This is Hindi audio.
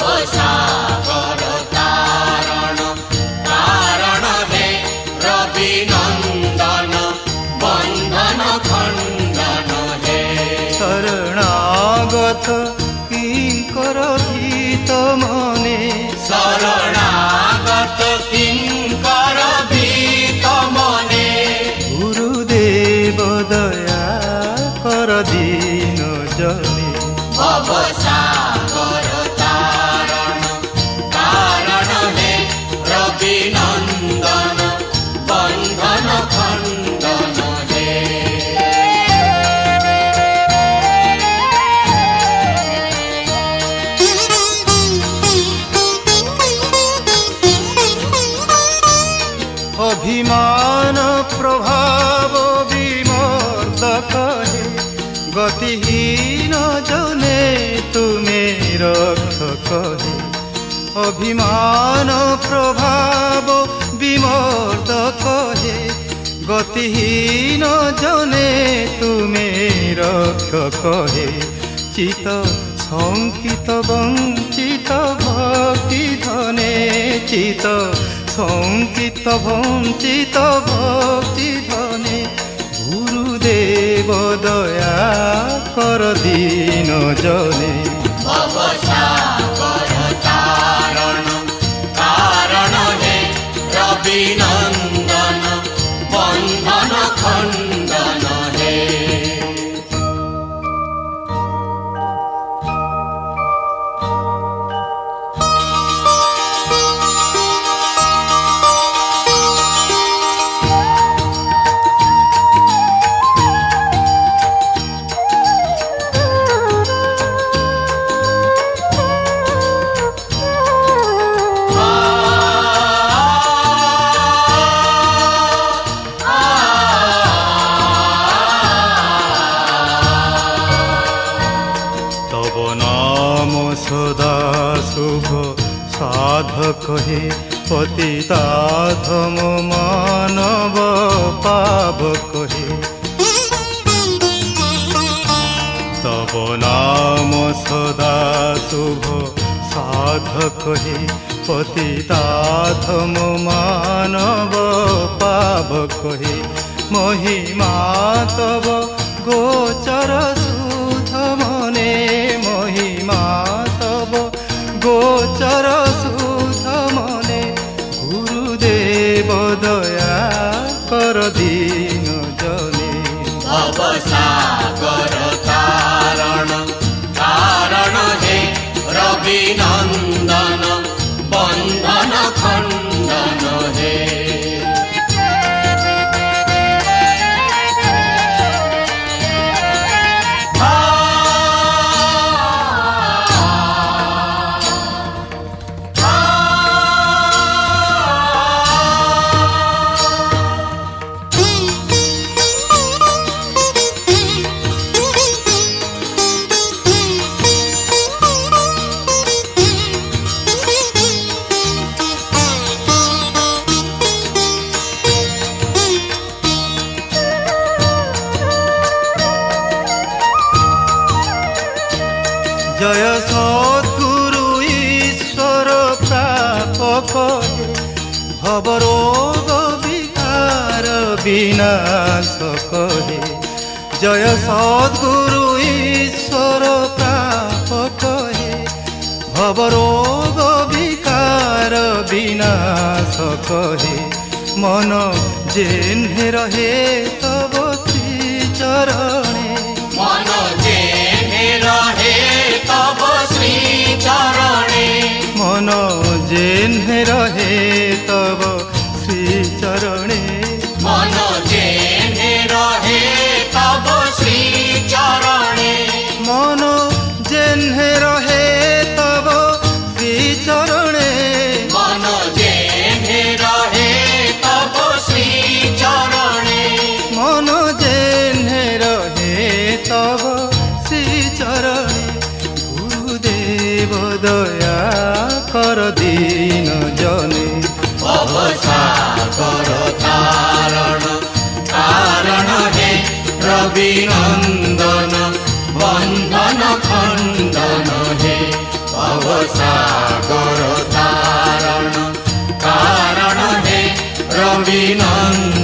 भवसागर तारण कारण हे रवि नंदन बंधन खंडन हे शरणागत किंकर भीत मने शरणागत किंकर भीत मने गुरुदेव दया कर दीन जने भवसागर तारण कारण हे रवि नंदन बंधन खंडन हे अभिमान प्रभाव विमर्दक हे गतिहीन जने तुम्हें रक्षक हे अभिमान प्रभाव विमर्दक हे गतिहीन जने तुम्हें रक्षक हे चित शंकित वंचित भक्ति धने चित शंकित वंचित भक्ति धने गुरुदेव दया कर दीन जने भवसागर तारण कारण हे रवि नंदन बंधन खंडन हे सदा शुभ साधक हे पतिताधम मानव पावक हे तब नाम सदा शुभ साधक हे पतिताधम मानव पावक हे महिमा तब गोचर सुध मने महिमा तब गोचर सुध मने गुरुदेव दया कर दीन जने भवसागर तारण कारण हे रवि नंदन बंधन खंडन हे जय सद्गुरु ईश्वर प्रापक हे भवरोग विकार विनाशक हे जय सद्गुरु ईश्वर प्रापक हे भवरोग विकार विनाशक हे मन जेन्हे रहे तब श्री चरणे मन जेन्हे रहे तब श्री चरणे मन जेन्हे रहे तब श्री चरणे मन जेन्हे रहे तब श्री चरणे मन जेन्हे रहे तब श्री चरणे मन जेन्हे रहे तब श्री चरणे मन जेन्हे रहे तब श्री चरणे गुरुदेव दया कर दीन जने भवसागर तारण कारण हे रवि नंदन बंधन खंडन हे भव सागर तारण कारण हे रवि नंदन